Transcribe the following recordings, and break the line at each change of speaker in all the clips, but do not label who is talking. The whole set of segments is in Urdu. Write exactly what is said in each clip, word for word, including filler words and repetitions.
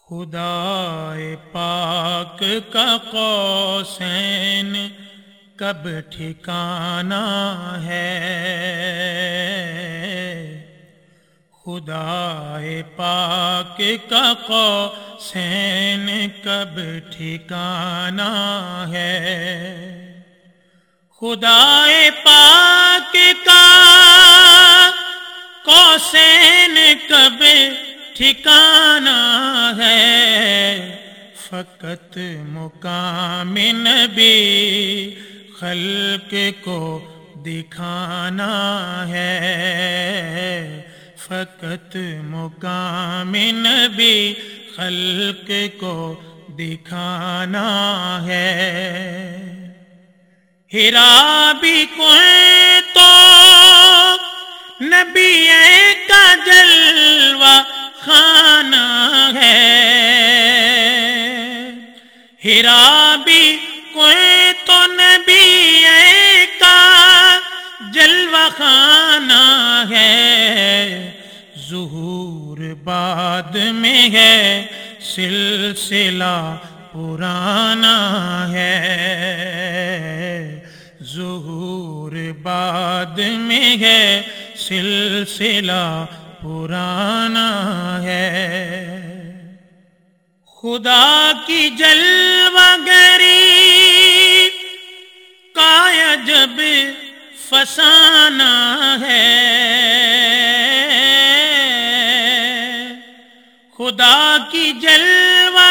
خدائے پاک کا قوسین کب ٹھکانا ہے؟ خدائے پاک کا قوسین کب ٹھکانا ہے؟ خدائے پاک کا قوسین کب ٹھکانا ہے؟ فقط مقام نبی خلق کو دکھانا ہے، فقط مقام نبی خلق کو دکھانا ہے۔ ہیرا بھی کوئی تو نبی کا جلوہ خانہ ہے، ہیرا بھی کوئی تو نبی کا جلوہ خانہ ہے۔ ظہور بعد میں ہے، سلسلہ پرانا ہے، ظہور بعد میں ہے، سلسلہ پرانا ہے۔ خدا کی جلوہ گری کا جب فسانہ ہے، خدا کی جلوہ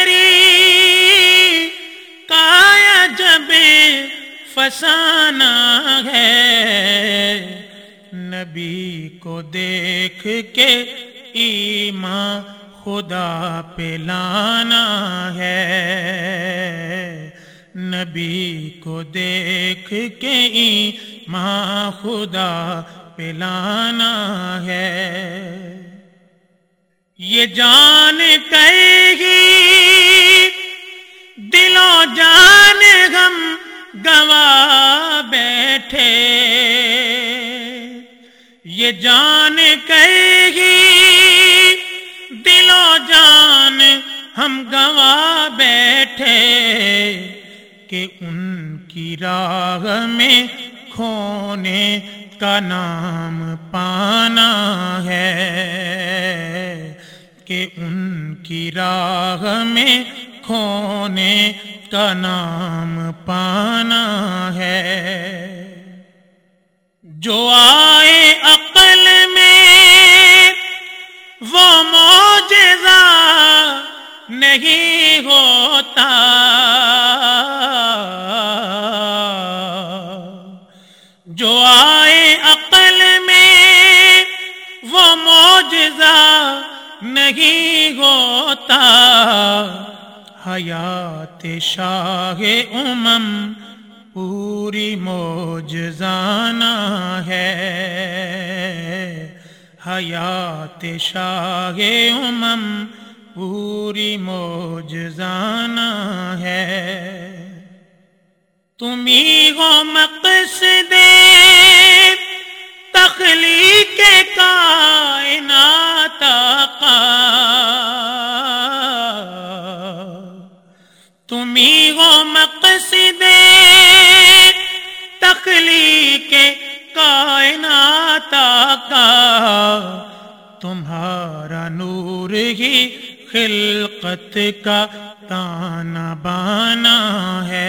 گری کا جب فسانہ ہے۔ نبی کو دیکھ کے ایمان خدا پہ لانا ہے، نبی کو دیکھ کے ایمان خدا پہ لانا ہے۔ یہ جان کر ہی دل و جان ہم گوا بیٹھے، یہ جان کر ہی دل و جان ہم گوا بیٹھے کہ ان کی راہ میں کھونے کا نام پانا ہے، کہ ان کی راہ میں کھونے کا نام پانا ہے۔ جو آئے عقل میں وہ معجزہ نہیں ہوتا، جو آئے عقل میں وہ معجزہ نہیں ہوتا۔ حیات شاہ امم پوری معجزانہ ہے، حیات شاہ امم پوری معجزانہ ہے۔ تمہیں ہو مقصد تخلیق کائنات آقا، تمہیں ہو مقصد تخلیق کائنات آقا، تمہارا نور ہی خلقت کا تانا بانا ہے،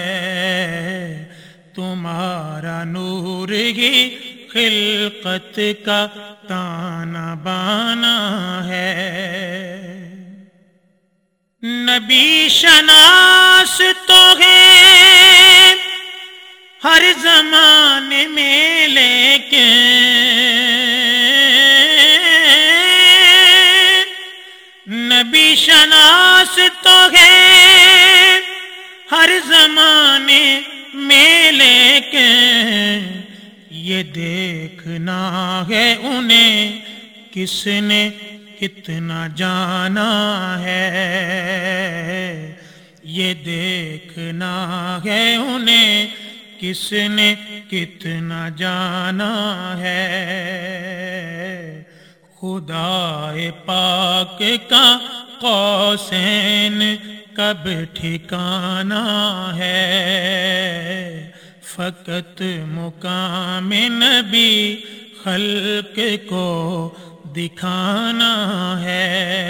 تمہارا نور ہی خلقت کا تانا بانا ہے۔ نبی شناس تو ہے ہر زمانے میں، لیکن نبی شناس تو ہے ہر زمانے میں، لیکن یہ دیکھنا ہے انہیں کس نے کتنا جانا ہے، یہ دیکھنا ہے انہیں کس نے کتنا جانا ہے۔ خدا پاک کا قوسین کب ٹھکانا ہے، فقط مقام نبی خلق کو دکھانا ہے،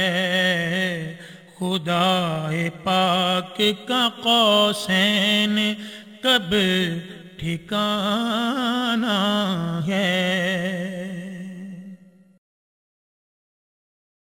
خدا پاک کا قوسین کب ٹھکانا ہے۔